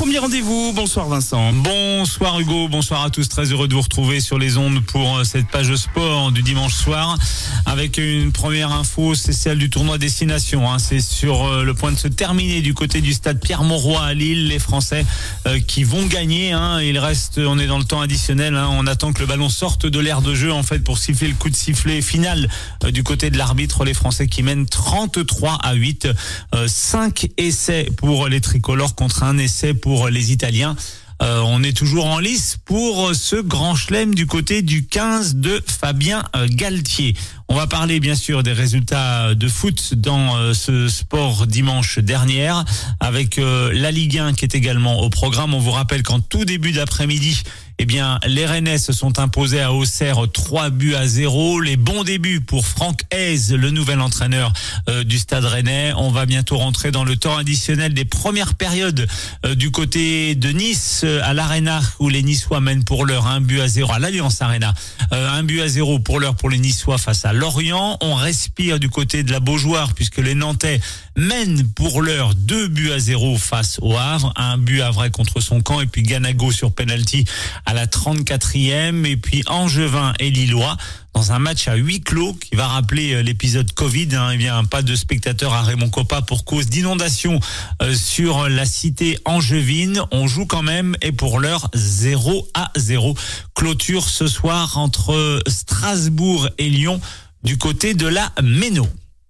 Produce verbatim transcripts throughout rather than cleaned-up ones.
premier rendez-vous. Bonsoir Vincent. Bonsoir Hugo, bonsoir à tous. Très heureux de vous retrouver sur les ondes pour cette page sport du dimanche soir. Avec une première info, c'est celle du tournoi Destination. Hein. C'est sur le point de se terminer du côté du stade Pierre-Mauroy à Lille. Les Français euh, qui vont gagner. Hein. Il reste, on est dans le temps additionnel. Hein. On attend que le ballon sorte de l'aire de jeu en fait pour siffler le coup de sifflet final euh, du côté de l'arbitre. Les Français qui mènent trente-trois à huit. Euh, cinq essais pour les tricolores contre un essai pour les Italiens. Euh, on est toujours en lice pour ce grand chelem du côté du quinze de Fabien Galtier. On va parler bien sûr des résultats de foot dans euh, ce sport dimanche dernière avec euh, la Ligue un qui est également au programme. On vous rappelle qu'en tout début d'après-midi, eh bien, les Rennais se sont imposés à Auxerre trois buts à zéro. Les bons débuts pour Franck Hez, le nouvel entraîneur euh, du Stade Rennais. On va bientôt rentrer dans le temps additionnel des premières périodes euh, du côté de Nice euh, à l'Arena où les Niçois mènent pour l'heure un but à zéro à l'Alliance Arena. Euh, un but à zéro pour l'heure pour les Niçois face à Lorient. On respire du côté de la Beaujoire puisque les Nantais mènent pour l'heure deux buts à zéro face au Havre. Un but à vrai contre son camp et puis Ganago sur penalty à la trente-quatrième et puis Angevin et Lillois dans un match à huis clos qui va rappeler l'épisode Covid. Hein, eh bien, pas de spectateurs à Raymond Kopa pour cause d'inondation euh, sur la cité angevine. On joue quand même et pour l'heure zéro à zéro. Clôture ce soir entre Strasbourg et Lyon du côté de la Méno.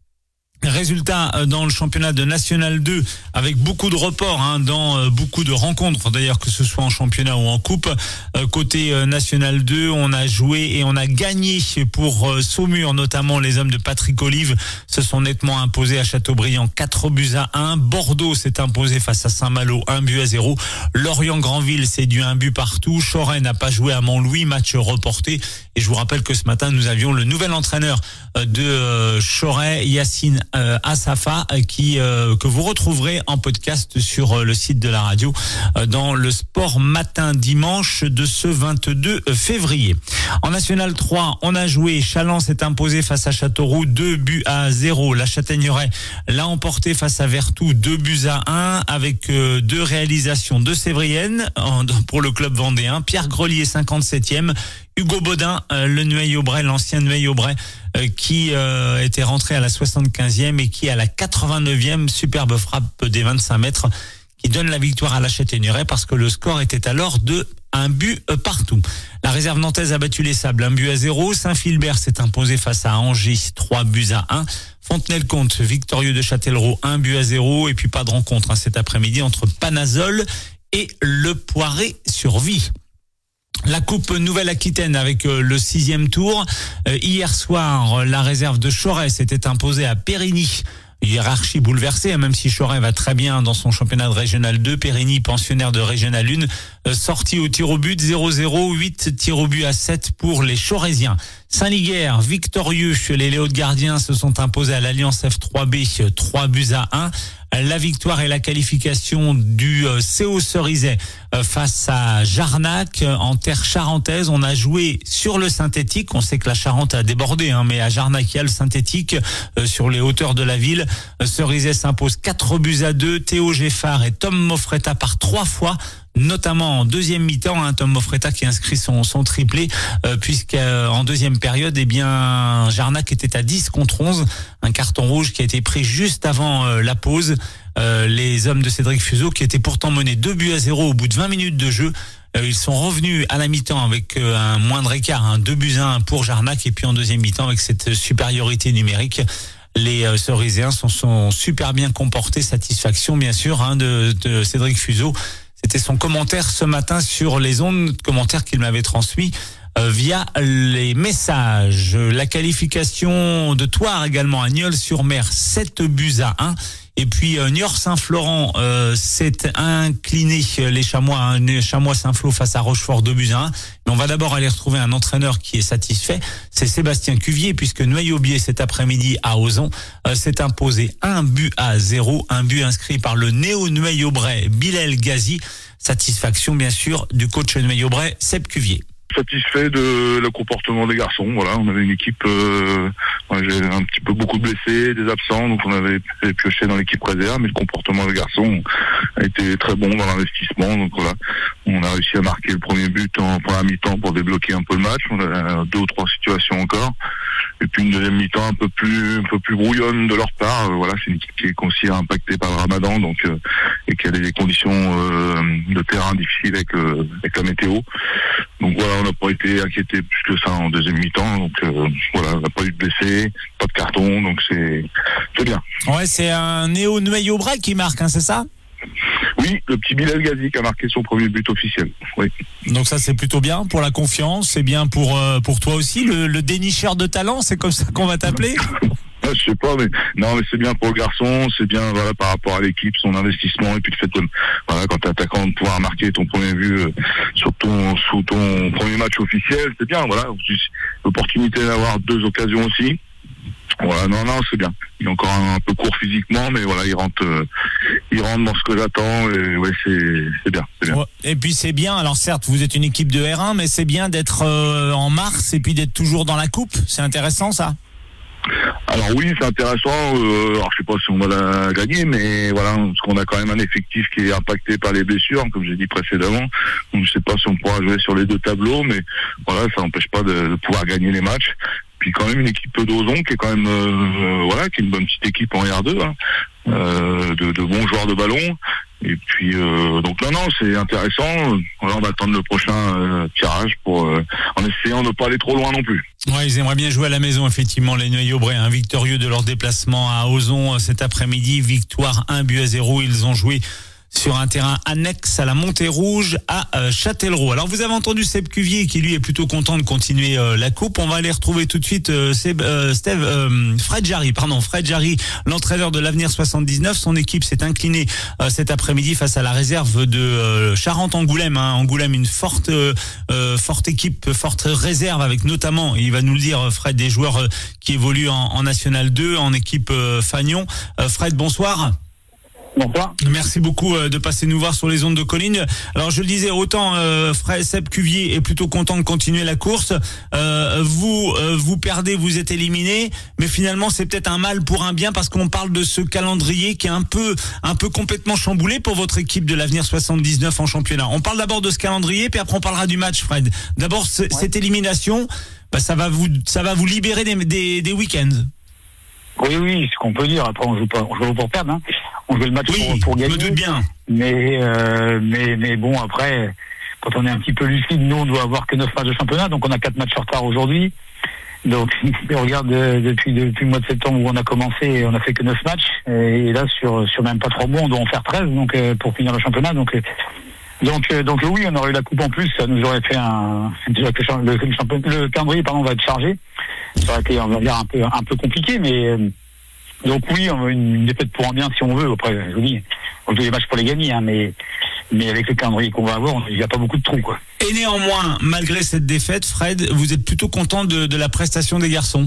Résultat dans le championnat de National deux avec beaucoup de reports hein, dans euh, beaucoup de rencontres d'ailleurs que ce soit en championnat ou en coupe. Euh, côté euh, National deux, on a joué et on a gagné pour euh, Saumur, notamment les hommes de Patrick Olive se sont nettement imposés à Châteaubriand quatre buts à un. Bordeaux s'est imposé face à Saint-Malo un but à zéro. Lorient-Granville s'est dû un but partout. Choret n'a pas joué à Montlouis, match reporté. Et je vous rappelle que ce matin nous avions le nouvel entraîneur euh, de euh, Choret, Yacine Euh, Assafa qui euh, que vous retrouverez en podcast sur euh, le site de la radio euh, dans le Sport Matin dimanche de ce vingt-deux février. En National trois, on a joué. Châlons s'est imposé face à Châteauroux deux buts à zéro. La Châtaigneraie l'a emporté face à Vertou deux buts à un avec euh, deux réalisations de Sévrienne en, pour le club vendéen. Pierre Grelier cinquante-septième. Hugo Baudin, euh, le Nueil-Aubrais, l'ancien Nueil-Aubrais, euh, qui euh, était rentré à la soixante-quinzième et qui à la quatre-vingt-neuvième, superbe frappe des vingt-cinq mètres, qui donne la victoire à la Châtaigneraie parce que le score était alors de un but partout. La réserve nantaise a battu les Sables, un but à zéro. Saint-Philbert s'est imposé face à Angers, trois buts à un. Fontenay-le-Comte, victorieux de Châtellerault, un but à zéro. Et puis pas de rencontre hein, cet après-midi entre Panazol et Le Poiré-sur-Vie. La Coupe Nouvelle-Aquitaine avec euh, le sixième tour. Euh, hier soir, euh, la réserve de Choret s'était imposée à Périgny. Hiérarchie bouleversée, hein, même si Choret va très bien dans son championnat de Régional deux. Périgny, pensionnaire de Régional un, euh, sorti au tir au but zéro zéro, huit tirs au but à sept pour les Chorésiens. Saint-Liguerre, victorieux, les Léos de Gardiens se sont imposés à l'Alliance F trois B, trois buts à un. La victoire et la qualification du C O Cerizay face à Jarnac en terre charentaise. On a joué sur le synthétique. On sait que la Charente a débordé, hein, mais à Jarnac, il y a le synthétique euh, sur les hauteurs de la ville. Cerizay s'impose quatre buts à deux. Théo Geffard et Tom Moffretta par trois fois, notamment en deuxième mi-temps, hein, Tom Moffretta qui inscrit son, son triplé, euh, puisqu'en deuxième période, eh bien, Jarnac était à dix contre onze, un carton rouge qui a été pris juste avant euh, la pause. Euh, les hommes de Cédric Fuseau qui étaient pourtant menés deux buts à zéro au bout de vingt minutes de jeu. Euh, ils sont revenus à la mi-temps avec euh, un moindre écart, hein, deux buts à un pour Jarnac, et puis en deuxième mi-temps avec cette supériorité numérique. Les euh, Cerizéens sont, sont super bien comportés, satisfaction bien sûr hein, de, de Cédric Fuseau. C'était son commentaire ce matin sur les ondes, commentaire qu'il m'avait transmis euh, via les messages. La qualification de Thouars également à Nieul-sur-Mer, sept buts à un. Et puis euh, Niort-Saint-Florent euh, s'est incliné, les Chamois, hein, Chamois-Saint-Flour face à Rochefort deux buts à un. Mais on va d'abord aller retrouver un entraîneur qui est satisfait, c'est Sébastien Cuvier, puisque Noyaubier cet après-midi à Ozon euh, s'est imposé un but à zéro, un but inscrit par le néo-Noyaubrais Bilal Ghazi. Satisfaction bien sûr du coach Noyaubrais Seb Cuvier. satisfait de le comportement des garçons. Voilà, on avait une équipe, euh, j'ai un petit peu beaucoup de blessés, des absents, donc on avait pioché dans l'équipe réserve, mais le comportement des garçons a été très bon dans l'investissement. Donc voilà, on a réussi à marquer le premier but en première mi-temps pour débloquer un peu le match. On a deux ou trois situations encore. Et puis une deuxième mi-temps un peu plus un peu plus brouillonne de leur part. Euh, voilà, c'est une équipe qui est aussi impactée par le Ramadan, donc euh, et qui a des conditions euh, de terrain difficiles avec euh, avec la météo. Donc voilà, on n'a pas été inquiété plus que ça en deuxième mi-temps. Donc euh, voilà, on n'a pas eu de blessés, pas de carton, donc c'est c'est bien. Ouais, c'est un Néo Nueil-Aubray qui marque, hein, c'est ça? Oui, le petit Bilal Ghazi qui a marqué son premier but officiel. Oui. Donc ça, c'est plutôt bien pour la confiance, c'est bien pour euh, pour toi aussi, le, le dénicheur de talent, c'est comme ça qu'on va t'appeler? Je sais pas, mais non, mais c'est bien pour le garçon, c'est bien voilà par rapport à l'équipe, son investissement, et puis le fait de voilà, quand t'es attaquant, de pouvoir marquer ton premier but euh, sur ton sous ton premier match officiel, c'est bien. Voilà, l'opportunité d'avoir deux occasions aussi. Voilà, non, non, c'est bien. Il est encore un, un peu court physiquement, mais voilà, il rentre, euh, il rentre dans ce que j'attends, et ouais, c'est, c'est bien, c'est bien. Ouais, et puis c'est bien. Alors certes, vous êtes une équipe de R un, mais c'est bien d'être euh, en mars et puis d'être toujours dans la coupe. C'est intéressant, ça. Alors oui, c'est intéressant. Euh, alors je sais pas si on va la gagner, mais voilà, parce qu'on a quand même un effectif qui est impacté par les blessures, comme j'ai dit précédemment. Donc je sais pas si on pourra jouer sur les deux tableaux, mais voilà, ça n'empêche pas de, de pouvoir gagner les matchs. Puis quand même une équipe d'Ozon qui est quand même euh, voilà, qui est une bonne petite équipe en R deux, hein, euh, de, de bons joueurs de ballon. Et puis euh, donc non non, c'est intéressant. Voilà, on va attendre le prochain euh, tirage pour euh, en essayant de ne pas aller trop loin non plus. Ouais, ils aimeraient bien jouer à la maison, effectivement, les Nueil-Aubray, hein, victorieux de leur déplacement à Ozon cet après-midi, victoire un but à zéro. Ils ont joué sur un terrain annexe à la Montée Rouge à euh, Châtellerault. Alors vous avez entendu Seb Cuvier qui lui est plutôt content de continuer euh, la coupe. On va aller retrouver tout de suite euh, Seb, euh, Steve, euh, Fred Jarry, pardon, Fred Jarry, l'entraîneur de l'Avenir soixante-dix-neuf. Son équipe s'est inclinée euh, cet après-midi face à la réserve de euh, Charente-Angoulême. Hein. Angoulême, une forte, euh, forte équipe, forte réserve avec notamment, il va nous le dire Fred, des joueurs euh, qui évoluent en, en National deux, en équipe euh, Fagnon. Euh, Fred, bonsoir. Bonsoir. Merci beaucoup de passer nous voir sur les ondes de Colline. Alors je le disais, autant euh, Fred Seb Cuvier est plutôt content de continuer la course. Euh, vous euh, vous perdez, vous êtes éliminé, mais finalement c'est peut-être un mal pour un bien parce qu'on parle de ce calendrier qui est un peu un peu complètement chamboulé pour votre équipe de l'Avenir soixante-dix-neuf en championnat. On parle d'abord de ce calendrier, puis après on parlera du match, Fred. D'abord c- ouais. cette élimination, bah, ça va vous ça va vous libérer des des, des week-ends. Oui, oui, ce qu'on peut dire. Après, on joue pas, on joue pour perdre, hein. On joue le match oui, pour, pour gagner. Je me doute bien. Mais, euh, mais, mais bon, après, quand on est un petit peu lucide, nous, on doit avoir que neuf matchs de championnat, donc on a quatre matchs en retard aujourd'hui. Donc, si on regarde euh, depuis, depuis le mois de septembre où on a commencé, on a fait que neuf matchs. Et là, sur, sur même pas trois mois, on doit en faire treize, donc, euh, pour finir le championnat. Donc, euh, donc, euh, donc, oui, on aurait eu la coupe en plus, ça nous aurait fait un, déjà que le, le, le calendrier, pardon, va être chargé. Ça aurait été, on va dire, un peu, un peu compliqué, mais, euh, donc oui, on a une, une défaite pour un bien si on veut. Après, je vous dis, on joue les matchs pour les gagner, hein, mais, mais avec le calendrier qu'on va avoir, il n'y a pas beaucoup de trous, quoi. Et néanmoins, malgré cette défaite, Fred, vous êtes plutôt content de, de la prestation des garçons?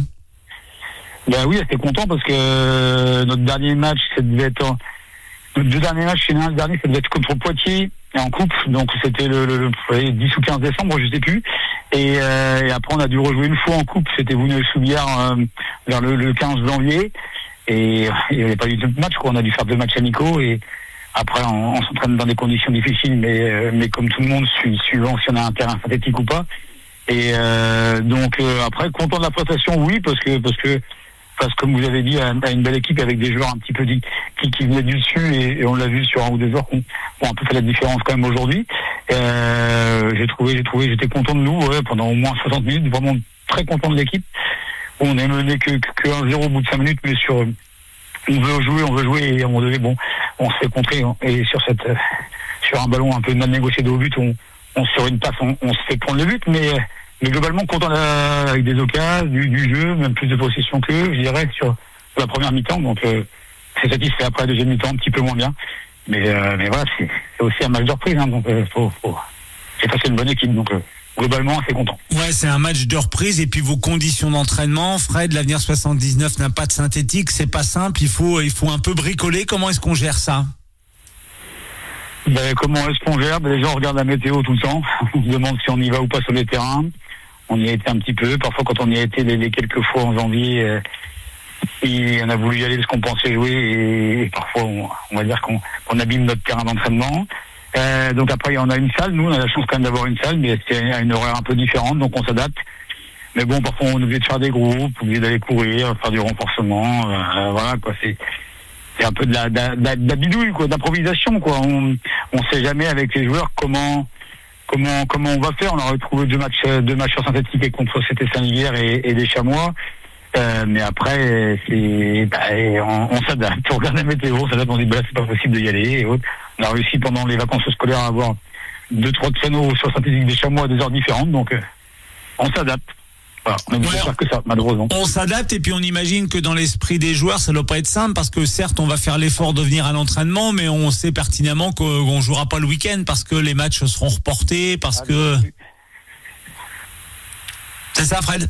Ben oui, j'étais content parce que euh, notre dernier match, ça devait être, en, notre deux derniers matchs, le dernier, ça devait être contre Poitiers et en coupe, donc c'était le, le, le dix ou quinze décembre, je sais plus. Et, euh, et après, on a dû rejouer une fois en coupe, c'était Vouneuil-Soubière euh, vers le, le quinze janvier. Et il n'y avait pas eu de match, quoi. On a dû faire deux matchs amicaux et après on, on s'entraîne dans des conditions difficiles, mais mais comme tout le monde, suivant si on a un terrain synthétique ou pas. Et euh, donc euh, après content de la prestation, oui, parce que parce que parce que comme vous avez dit, à une belle équipe avec des joueurs un petit peu dit, qui qui venaient du dessus et, et on l'a vu sur un ou deux joueurs qui ont un peu fait la différence quand même aujourd'hui. Euh, j'ai trouvé j'ai trouvé j'étais content de nous ouais, pendant au moins soixante minutes, vraiment très content de l'équipe. On est mené que, que un zéro au bout de cinq minutes, mais sur, on veut jouer, on veut jouer, et à un moment donné, bon, on se fait contrer, et sur cette, sur un ballon un peu mal négocié de haut but, on, on sur une passe, on, on se fait prendre le but, mais, mais globalement, content avec des occasions, du, du jeu, même plus de possession qu'eux, je dirais, sur la première mi-temps, donc, euh, c'est satisfait. Après la deuxième mi-temps, un petit peu moins bien, mais, euh, mais voilà, c'est, c'est aussi un match de reprise, hein, donc, euh, faut, faut, c'est face à une bonne équipe, donc, euh, globalement assez content. Ouais, c'est un match de reprise et puis vos conditions d'entraînement, Fred, l'Avenir soixante-dix-neuf n'a pas de synthétique, c'est pas simple, il faut il faut un peu bricoler. Comment est-ce qu'on gère ça? Ben, comment est-ce qu'on gère? Ben, les gens regardent la météo tout le temps. On se demande si on y va ou pas sur les terrains. On y a été un petit peu. Parfois, quand on y a été les, les quelques fois en janvier, euh, et on a voulu y aller parce qu'on pensait jouer. Et, et parfois, on, on va dire qu'on, qu'on abîme notre terrain d'entraînement. Euh, donc après, on a une salle. Nous, on a la chance quand même d'avoir une salle, mais c'est à une horaire un peu différente, donc on s'adapte. Mais bon, parfois, on est obligé de faire des groupes, obligé d'aller courir, faire du renforcement. Euh, voilà, quoi. C'est... C'est un peu de la, de la, de la, de la bidouille, quoi, d'improvisation, quoi. On, on sait jamais avec les joueurs comment, comment, comment on va faire. On a retrouvé deux matchs, deux matchs synthétiques contre C T Saint-Livière et, et des Chamois. Euh, mais après, c'est, bah, on, on s'adapte. On regarde la météo, on s'adapte, on dit, bah, c'est pas possible d'y aller et autres. On a réussi pendant les vacances scolaires à avoir deux, trois créneaux sur synthétique des Chamois à des heures différentes, donc, euh, on s'adapte. Voilà, on ne peut faire que ça, malheureusement. On s'adapte et puis on imagine que dans l'esprit des joueurs, ça ne doit pas être simple parce que certes, on va faire l'effort de venir à l'entraînement, mais on sait pertinemment qu'on ne jouera pas le week-end parce que les matchs seront reportés, parce ah, que... C'est ça, Fred?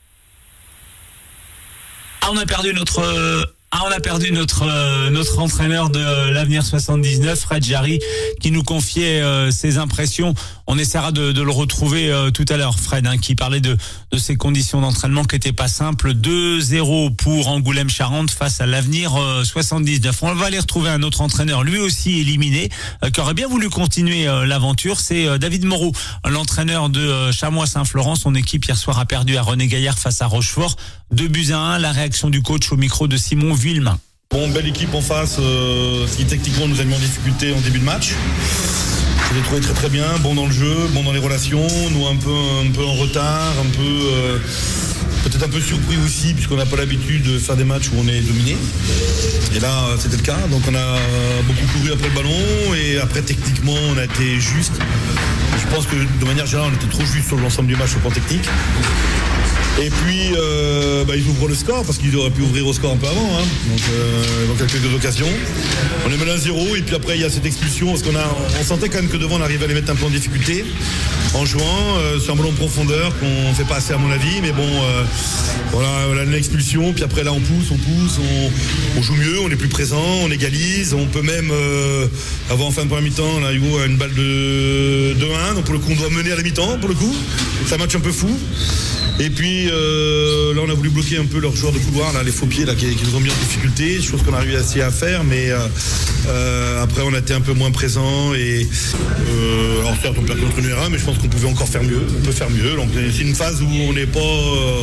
Ah, on a perdu notre... Ah, on a perdu notre euh, notre entraîneur de l'Avenir soixante-dix-neuf, Fred Jarry, qui nous confiait euh, ses impressions. On essaiera de, de le retrouver euh, tout à l'heure, Fred, hein, qui parlait de de ses conditions d'entraînement qui n'étaient pas simples. deux zéro pour Angoulême-Charente face à l'Avenir euh, soixante-dix-neuf. On va aller retrouver un autre entraîneur, lui aussi éliminé, euh, qui aurait bien voulu continuer euh, l'aventure. C'est euh, David Moreau, l'entraîneur de euh, Chamois-Saint-Florent. Son équipe hier soir a perdu à René Gaillard face à Rochefort. deux buts à un. La réaction du coach au micro de Simon Villemain. Bon, belle équipe en face, euh, qui techniquement nous a mis en difficulté en début de match. Je l'ai trouvé très très bien, bon dans le jeu, bon dans les relations, nous un peu, un peu en retard, un peu euh, peut-être un peu surpris aussi puisqu'on n'a pas l'habitude de faire des matchs où on est dominé. Et là c'était le cas, donc on a beaucoup couru après le ballon et après techniquement on a été juste. Je pense que de manière générale on était trop juste sur l'ensemble du match au plan technique. Et puis, euh, bah, ils ouvrent le score parce qu'ils auraient pu ouvrir au score un peu avant. Hein. Donc, euh, dans quelques occasions. On est mené à zéro et puis après, il y a cette expulsion parce qu'on a, on sentait quand même que devant, on arrivait à les mettre un peu en difficulté en jouant. Euh, c'est un ballon de profondeur qu'on ne fait pas assez à mon avis. Mais bon, euh, voilà, voilà l'expulsion. Puis après, là, on pousse, on pousse, on, on joue mieux, on est plus présent, on égalise. On peut même euh, avoir en fin de première mi-temps, là, Hugo a une balle de deux un. Donc pour le coup, on doit mener à la mi-temps, pour le coup. C'est un match un peu fou. Et puis euh, là on a voulu bloquer un peu leurs joueurs de couloir, là, les faux pieds là, qui, qui nous ont mis en difficulté, chose qu'on a réussi à faire, mais euh, euh, après on a été un peu moins présents et euh, alors certes on perd contre une erreur, mais je pense qu'on pouvait encore faire mieux, on peut faire mieux. Donc c'est une phase où on n'est pas euh,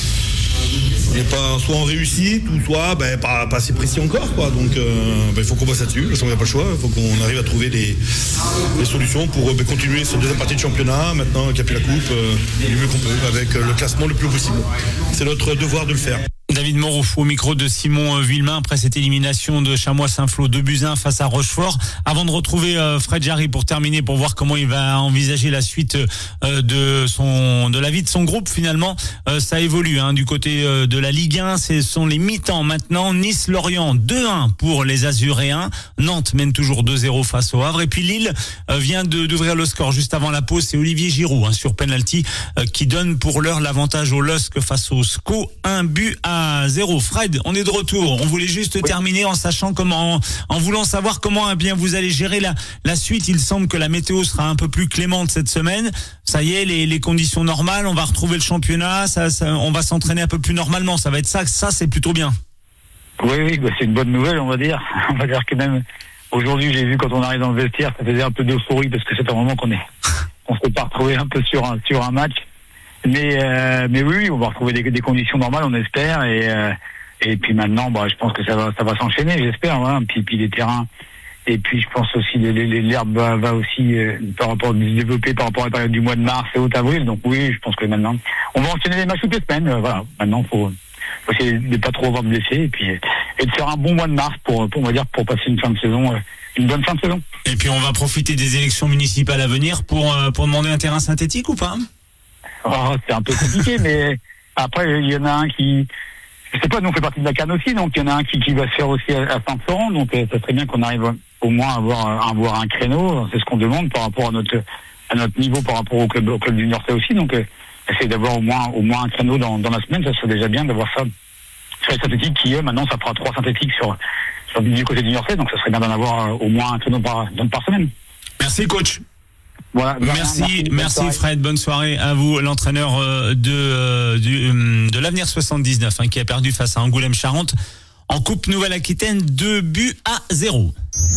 on n'est pas soit en réussite ou soit ben, pas, pas assez précis encore quoi. Donc euh, ben, il faut qu'on bosse là-dessus, parce qu'on n'a pas le choix, il faut qu'on arrive à trouver les, les solutions pour ben, continuer cette deuxième partie de championnat, maintenant qu'il n'y a plus la coupe, euh, du mieux qu'on peut, avec le classement le plus possible. C'est notre devoir de le faire. David Moreau au micro de Simon Villemain après cette élimination de Chamois-Saint-Flour deux buts à un face à Rochefort. Avant de retrouver euh, Fred Jarry pour terminer, pour voir comment il va envisager la suite euh, de son de la vie de son groupe, finalement euh, ça évolue hein, du côté euh, de la Ligue un. Ce sont les mi-temps maintenant. Nice-Lorient deux un pour les Azuréens. Nantes mène toujours deux zéro face au Havre. Et puis Lille euh, vient de, d'ouvrir le score juste avant la pause. C'est Olivier Giroud hein, sur penalty euh, qui donne pour l'heure l'avantage au L O S C face au S C O. Un but à zéro. Fred, on est de retour. On voulait juste oui. terminer en sachant comment, en voulant savoir comment eh bien vous allez gérer la, la suite. Il semble que la météo sera un peu plus clémente cette semaine. Ça y est, les, les conditions normales. On va retrouver le championnat. Ça, ça, on va s'entraîner un peu plus normalement. Ça va être ça. Ça, c'est plutôt bien. Oui, oui, bah c'est une bonne nouvelle, on va dire. On va dire que même aujourd'hui, j'ai vu quand on arrive dans le vestiaire, ça faisait un peu d'euphorie parce que c'est un moment qu'on est, on s'est pas retrouvé un peu sur un, sur un match. Mais euh, mais oui, on va retrouver des, des conditions normales, on espère, et euh, et puis maintenant, bah, je pense que ça va ça va s'enchaîner, j'espère. Voilà. Puis puis les terrains, et puis je pense aussi les, les, l'herbe va, va aussi euh, par rapport se développer par rapport à la période du mois de mars et août-avril. Donc oui, je pense que maintenant, on va enchaîner les matchs toutes les semaines. Euh, voilà, maintenant faut, faut essayer de pas trop avoir de blessés et puis et de faire un bon mois de mars pour pour on va dire pour passer une fin de saison, euh, une bonne fin de saison. Et puis on va profiter des élections municipales à venir pour euh, pour demander un terrain synthétique ou pas? Oh, c'est un peu compliqué, mais après, il y en a un qui, je sais pas, nous on fait partie de la CAN aussi, donc il y en a un qui, qui va se faire aussi à, à Saint-Florent, donc euh, ça serait bien qu'on arrive au moins à avoir, à avoir un créneau, c'est ce qu'on demande par rapport à notre, à notre niveau, par rapport au club, au club du Niortais aussi, donc euh, essayer d'avoir au moins, au moins un créneau dans, dans la semaine, ça serait déjà bien d'avoir ça sur les synthétiques qui, eux, maintenant, ça fera trois synthétiques sur, sur du côté du Niortais, donc ça serait bien d'en avoir euh, au moins un créneau par, par semaine. Merci coach. Voilà, Merci, merci, merci Fred, bonne soirée à vous, l'entraîneur de, de, de l'Avenir soixante-dix-neuf hein, qui a perdu face à Angoulême-Charentes en Coupe Nouvelle-Aquitaine, deux buts à zéro.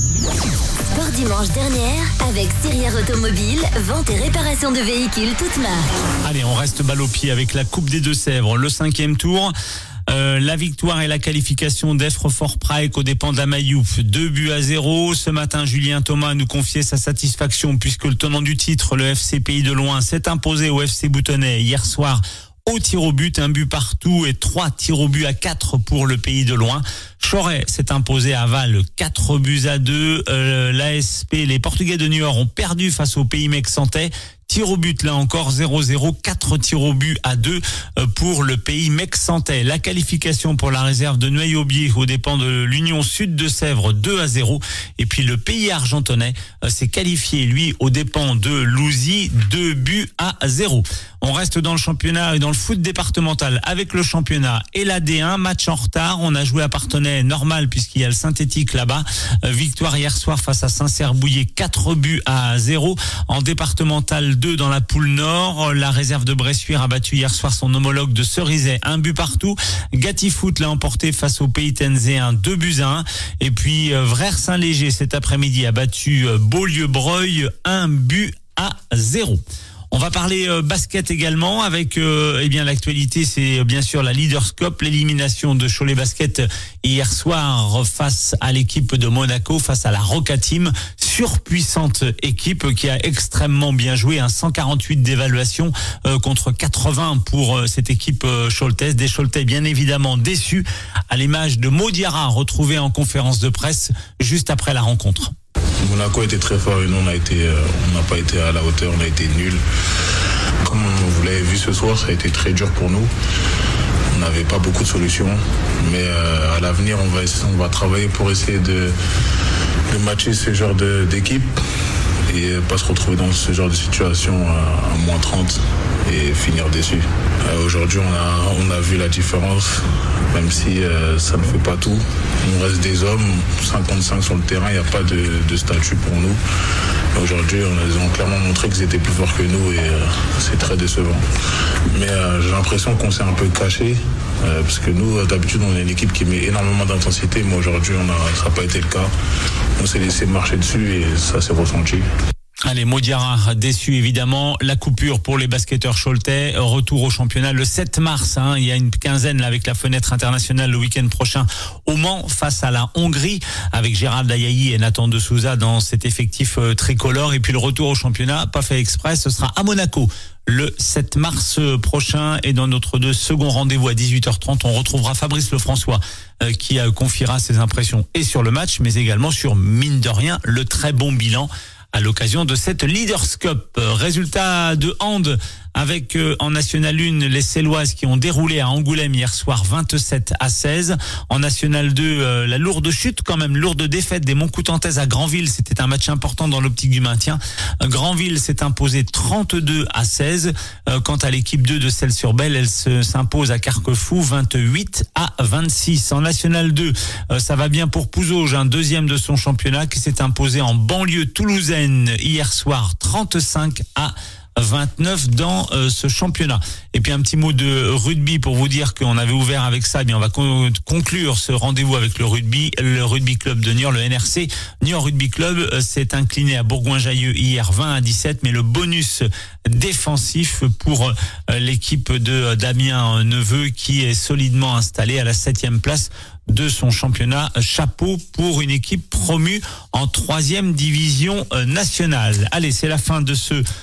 Sport dimanche dernière avec Sirière Automobile, vente et réparation de véhicules toutes marques. Allez, on reste balle au pied avec la Coupe des Deux-Sèvres, le cinquième tour. Euh, la victoire et la qualification d'Effrefort-Prague aux dépens de la Mayouf, deux buts à zéro. Ce matin, Julien Thomas nous confiait sa satisfaction puisque le tenant du titre, le F C Pays de Loing, s'est imposé au F C Boutonnet hier soir au tir au but, un but partout et trois tirs au but à quatre pour le Pays de Loing. Choret s'est imposé à Val quatre buts à deux. Euh, L'A S P, les Portugais de Niort ont perdu face au Pays Mexantais. Tir au but là encore zéro zéro, quatre tirs au but à deux pour le Pays Mexantais. La qualification pour la réserve de Nueil-Aubier aux dépens de l'Union Sud de Sèvres, deux à zéro. Et puis le Pays Argentonnais s'est qualifié lui aux dépens de Louzy, deux buts à zéro. On reste dans le championnat et dans le foot départemental avec le championnat et la D un, match en retard. On a joué à Parthenay normal puisqu'il y a le synthétique là-bas. Victoire hier soir face à Saint-Cyr-Bouillé, quatre buts à zéro. En départemental deux dans la poule Nord, la réserve de Bressuire a battu hier soir son homologue de Cerizay, un but partout. Gatifoot l'a emporté face au Pays Tenzéen, deux buts à un. Et puis Vrères-Saint-Léger cet après-midi a battu Beaulieu-Breuil, un but à zéro. On va parler euh, basket également avec euh, eh bien l'actualité, c'est bien sûr la Leaders Cup, l'élimination de Cholet Basket hier soir face à l'équipe de Monaco, face à la Roca Team, surpuissante équipe qui a extrêmement bien joué, un cent quarante-huit d'évaluation euh, contre quatre-vingts pour euh, cette équipe euh, choltaise. Des Choletais bien évidemment déçus, à l'image de Maudiara retrouvé en conférence de presse juste après la rencontre. Monaco était très fort et nous on a été, euh, on n'a pas été à la hauteur, on a été nuls. Comme vous l'avez vu ce soir, ça a été très dur pour nous. On n'avait pas beaucoup de solutions, mais euh, à l'avenir on va, on va travailler pour essayer de, de matcher ce genre de, d'équipe et pas se retrouver dans ce genre de situation à, à moins trente et finir déçu. Euh, aujourd'hui on a, on a vu la différence, même si euh, ça ne fait pas tout. On reste des hommes, cinquante-cinq sur le terrain, il n'y a pas de, de statut pour nous. Aujourd'hui, on a, ont clairement montré qu'ils étaient plus forts que nous et euh, c'est très décevant. Mais euh, j'ai l'impression qu'on s'est un peu caché, euh, parce que nous, d'habitude, on est une équipe qui met énormément d'intensité, mais aujourd'hui, on a, ça n'a pas été le cas. On s'est laissé marcher dessus et ça s'est ressenti. Allez, Maudiara déçu évidemment. La coupure pour les basketteurs choletais. Retour au championnat le sept mars. Hein, il y a une quinzaine là, avec la fenêtre internationale le week-end prochain au Mans face à la Hongrie avec Gérald Ayayi et Nathan De Souza dans cet effectif euh, tricolore. Et puis le retour au championnat, pas fait exprès, ce sera à Monaco le sept mars prochain. Et dans notre deux second rendez-vous à dix-huit heures trente, on retrouvera Fabrice Lefrançois euh, qui euh, confiera ses impressions et sur le match, mais également sur, mine de rien, le très bon bilan à l'occasion de cette Leaders Cup. Résultat de hand avec euh, en National un les Céloises qui ont déroulé à Angoulême hier soir vingt-sept à seize. En National deux, euh, la lourde chute quand même, lourde défaite des Montcoutantaises à Granville. C'était un match important dans l'optique du maintien. Granville s'est imposé trente-deux à seize. Euh, quant à l'équipe deux de Celles-sur-Belle, elle se, s'impose à Carquefou vingt-huit à vingt-six. En National deux, euh, ça va bien pour Pouzauges, un deuxième de son championnat qui s'est imposé en banlieue toulousaine hier soir trente-cinq à vingt-neuf dans euh, ce championnat. Et puis un petit mot de rugby pour vous dire qu'on avait ouvert avec ça, mais on va con- conclure ce rendez-vous avec le rugby. Le rugby club de Niort, le N R C Niort Rugby Club, euh, s'est incliné à Bourgoin-Jallieu hier vingt à dix-sept, mais le bonus défensif pour euh, l'équipe de Damien Neveu qui est solidement installée à la septième place de son championnat. Chapeau pour une équipe promue en troisième division nationale. Allez, c'est la fin de ce